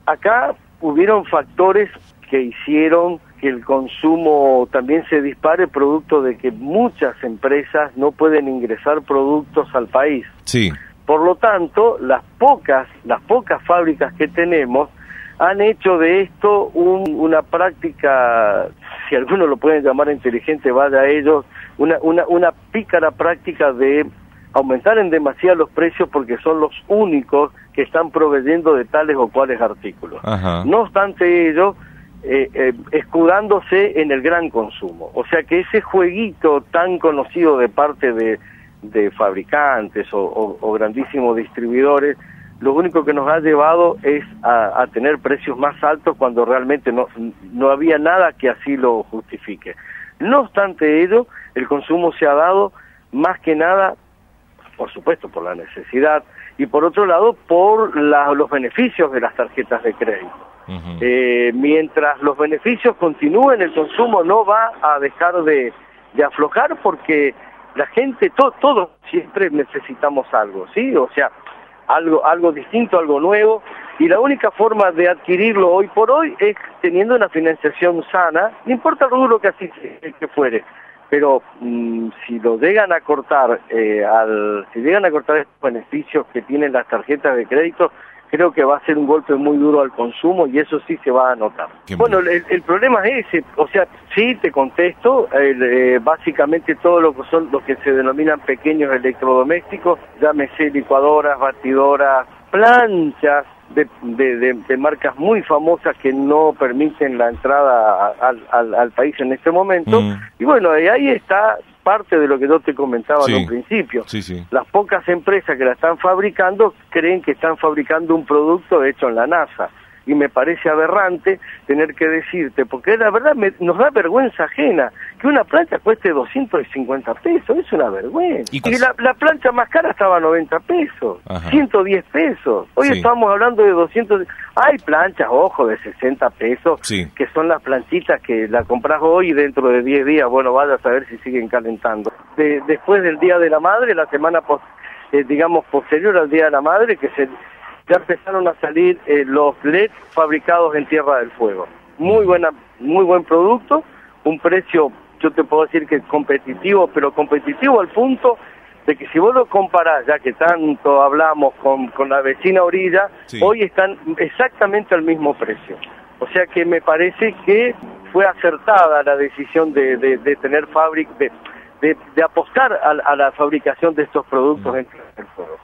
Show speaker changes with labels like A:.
A: acá hubieron factores que hicieron que el consumo también se dispare, producto de que muchas empresas no pueden ingresar productos al país.
B: Sí.
A: Por lo tanto, las pocas fábricas que tenemos han hecho de esto una práctica, si algunos lo pueden llamar inteligente, vaya a ellos, una pícara práctica de aumentar en demasía los precios porque son los únicos que están proveyendo de tales o cuales artículos.
B: Ajá.
A: No obstante ello, escudándose en el gran consumo. O sea que ese jueguito tan conocido de parte de fabricantes o grandísimos distribuidores, lo único que nos ha llevado es a tener precios más altos cuando realmente no había nada que así lo justifique. No obstante ello, el consumo se ha dado más que nada, por supuesto, por la necesidad, y por otro lado, por los beneficios de las tarjetas de crédito. Uh-huh. Mientras los beneficios continúen, el consumo no va a dejar de aflojar, porque la gente, todos siempre necesitamos algo, ¿sí? O sea, algo distinto, algo nuevo, y la única forma de adquirirlo hoy por hoy es teniendo una financiación sana, no importa el rubro que así que fuere, pero si lo llegan a cortar, si llegan a cortar estos beneficios que tienen las tarjetas de crédito, creo que va a ser un golpe muy duro al consumo, y eso sí se va a notar. Bueno, el problema es ese, o sea, sí te contesto, básicamente todo lo que son los que se denominan pequeños electrodomésticos, llámese licuadoras, batidoras, planchas de marcas muy famosas que no permiten la entrada al país en este momento, y bueno, ahí está parte de lo que yo te comentaba en un principio. Sí, sí. Las pocas empresas que la están fabricando creen que están fabricando un producto hecho en la NASA, y me parece aberrante tener que decirte, porque la verdad nos da vergüenza ajena que una plancha cueste 250 pesos, es una vergüenza. Y la plancha más cara estaba a 90 pesos, ajá, 110 pesos. Hoy estamos hablando de 200. Hay planchas, ojo, de 60 pesos, que son las planchitas que la compras hoy y dentro de 10 días, bueno, vaya a saber si siguen calentando. Después del Día de la Madre, la semana posterior al Día de la Madre, ya empezaron a salir los LED fabricados en Tierra del Fuego. Muy buen producto, un precio, yo te puedo decir que competitivo, pero competitivo al punto de que si vos lo comparás, ya que tanto hablamos con la vecina orilla, hoy están exactamente al mismo precio. O sea que me parece que fue acertada la decisión de tener de apostar a la fabricación de estos productos en Tierra del Fuego.